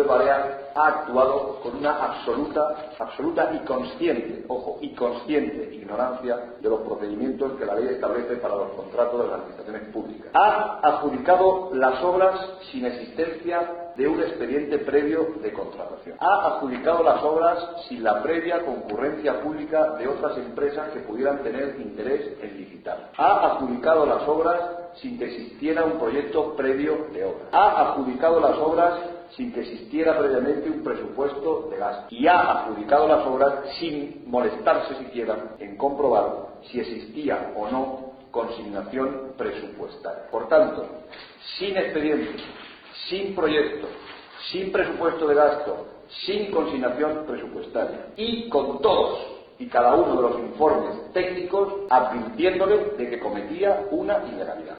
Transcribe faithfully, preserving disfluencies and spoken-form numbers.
Balear ha actuado con una absoluta, absoluta y consciente, ojo, y consciente ignorancia de los procedimientos que la ley establece para los contratos de las administraciones públicas. Ha adjudicado las obras sin existencia de un expediente previo de contratación. Ha adjudicado las obras sin la previa concurrencia pública de otras empresas que pudieran tener interés en licitar. Ha adjudicado las obras sin que existiera un proyecto previo de obra. Ha adjudicado las obras sin que existiera previamente un presupuesto de gasto. Y ha adjudicado las obras sin molestarse siquiera en comprobar si existía o no consignación presupuestaria. Por tanto, sin expediente, sin proyecto, sin presupuesto de gasto, sin consignación presupuestaria y con todos y cada uno de los informes técnicos advirtiéndole de que cometía una ilegalidad.